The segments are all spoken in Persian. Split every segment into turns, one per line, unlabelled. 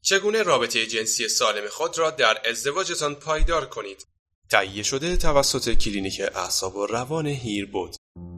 چگونه رابطه جنسی سالم خود را در ازدواجتان پایدار کنید؟ تهیه شده توسط کلینیک اعصاب و روان هیربود.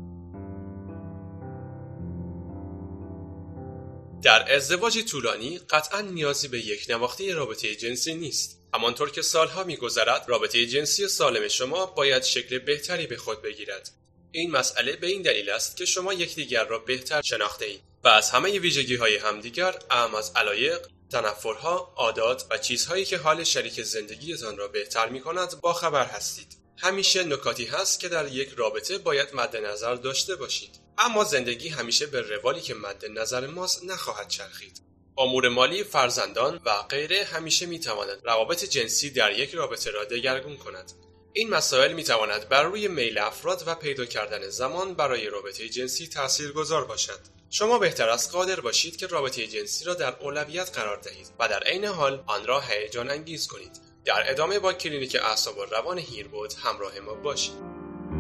در ازدواج طولانی قطعاً نیازی به یک نواخته رابطه جنسی نیست. همانطور که سالها می‌گذرد، رابطه جنسی سالم شما باید شکل بهتری به خود بگیرد. این مسئله به این دلیل است که شما یکدیگر را بهتر شناخته‌اید و از همه ویژگی‌های همدیگر، اعم از علایق، تنفرها، عادات و چیزهایی که حال شریک زندگیتان را بهتر می‌کند باخبر هستید. همیشه نکاتی هست که در یک رابطه باید مد نظر داشته باشید. اما زندگی همیشه به روالی که مد نظر ماست نخواهد چرخید. امور مالی، فرزندان و غیره همیشه می‌تواند روابط جنسی در یک رابطه را دگرگون کند. این مسائل می‌تواند بر روی میل افراد و پیدا کردن زمان برای رابطه جنسی تاثیرگذار باشد. شما بهتر است قادر باشید که رابطه جنسی را در اولویت قرار دهید و در عین حال آن را هیجان انگیز کنید. در ادامه با کلینیک اعصاب و روان هیربود همراه ما باشید.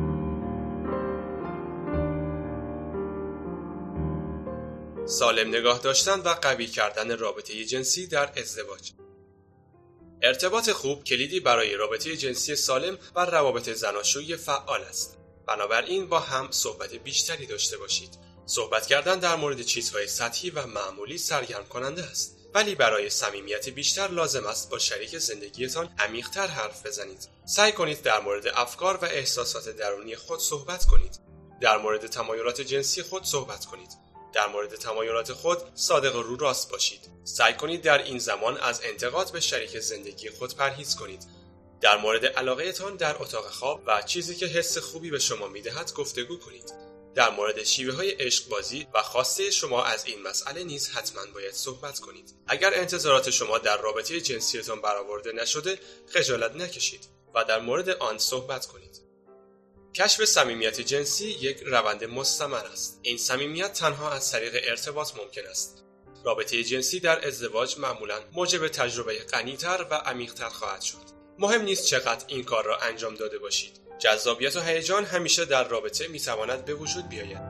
سالم نگاه داشتن و قوی کردن رابطه جنسی در ازدواج. ارتباط خوب کلیدی برای رابطه جنسی سالم و روابط زناشویی فعال است. بنابراین با هم صحبت بیشتری داشته باشید. صحبت کردن در مورد چیزهای سطحی و معمولی سرگرم کننده است، ولی برای صمیمیت بیشتر لازم است با شریک زندگیتان عمیق‌تر حرف بزنید. سعی کنید در مورد افکار و احساسات درونی خود صحبت کنید. در مورد تمایلات جنسی خود صحبت کنید. در مورد تمایلات خود صادق و رو راست باشید. سعی کنید در این زمان از انتقاد به شریک زندگی خود پرهیز کنید. در مورد علاقه‌تان در اتاق خواب و چیزی که حس خوبی به شما می‌دهد گفتگو کنید. در مورد شیوه‌های عشق بازی و خواسته شما از این مسئله نیز حتما باید صحبت کنید. اگر انتظارات شما در رابطه جنسیتان برآورده نشده، خجالت نکشید و در مورد آن صحبت کنید. کشف صمیمیت جنسی یک روند مستمر است. این صمیمیت تنها از طریق ارتباط ممکن است. رابطه جنسی در ازدواج معمولاً موجب تجربه غنی‌تر و عمیق‌تر خواهد شد. مهم نیست چقدر این کار را انجام داده باشید. جذابیت و هیجان همیشه در رابطه میتواند به وجود بیاید.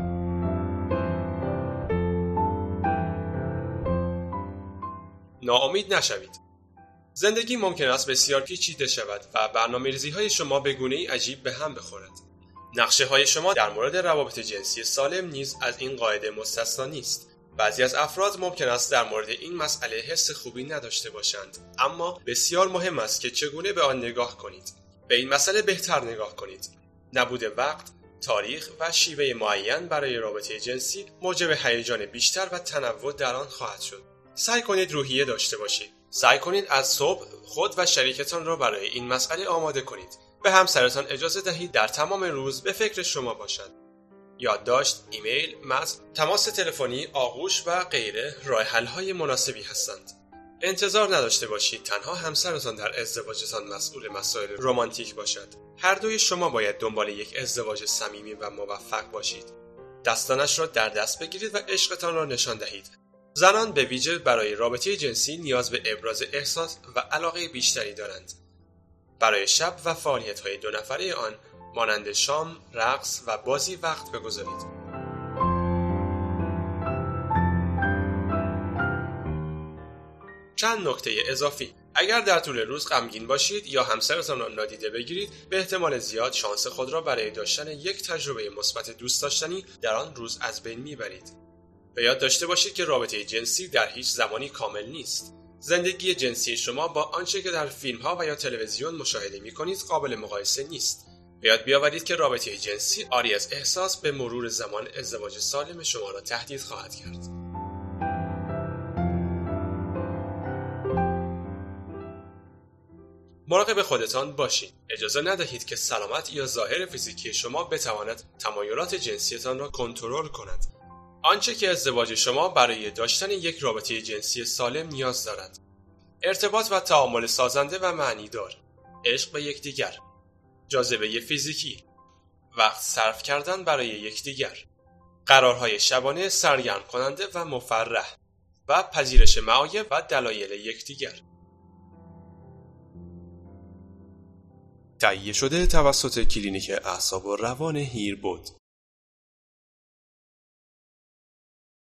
ناامید نشوید. زندگی ممکن است بسیار پیچیده شود و برنامه‌ریزی‌های شما به گونه‌ای عجیب به هم بخورد. نقشه‌های شما در مورد روابط جنسی سالم نیز از این قاعده مستثنا نیست. بعضی از افراد ممکن است در مورد این مسئله حس خوبی نداشته باشند، اما بسیار مهم است که چگونه به آن نگاه کنید. به این مسئله بهتر نگاه کنید. نبود وقت، تاریخ و شیوه معین برای رابطه جنسی موجب هیجان بیشتر و تنوع در آن خواهد شد. سعی کنید روحیه داشته باشید. سعی کنید از صبح خود و شریکتان را برای این مسئله آماده کنید. به همسرتان اجازه دهید در تمام روز به فکر شما باشد. یادداشت، ایمیل، متن، تماس تلفنی، آغوش و غیره راه حل‌های مناسبی هستند. انتظار نداشته باشید تنها همسرتان در ازدواجتان مسئول مسائل رمانتیک باشد. هر دوی شما باید دنبال یک ازدواج صمیمی و موفق باشید. دستانش را در دست بگیرید و عشقتان را نشان دهید. زنان به ویژه برای رابطه جنسی نیاز به ابراز احساس و علاقه بیشتری دارند. برای شب و فعالیت‌های دو نفره آن مانند شام، رقص و بازی وقت بگذارید. چند نکته اضافی: اگر در طول روز غمگین باشید یا همسرتان را نادیده بگیرید، به احتمال زیاد شانس خود را برای داشتن یک تجربه مثبت دوست داشتنی در آن روز از بین میبرید. به یاد داشته باشید که رابطه جنسی در هیچ زمانی کامل نیست. زندگی جنسی شما با آنچه که در فیلم‌ها و یا تلویزیون مشاهده می‌کنید قابل مقایسه نیست. به یاد بیاورید که رابطه جنسی عاری از احساس به مرور زمان ازدواج سالم شما را تهدید خواهد کرد. مراقب خودتان باشید. اجازه ندهید که سلامت یا ظاهر فیزیکی شما بتواند تمایلات جنسیتان را کنترل کند. آنچه که ازدواج شما برای داشتن یک رابطه جنسی سالم نیاز دارد: ارتباط و تعامل سازنده و معنیدار، عشق به یکدیگر، جاذبه فیزیکی، وقت صرف کردن برای یکدیگر، قرارهای شبانه سرگرم کننده و مفرح و پذیرش معایب و دلایل یکدیگر. تهیه شده توسط کلینیک اعصاب و روان هیربود.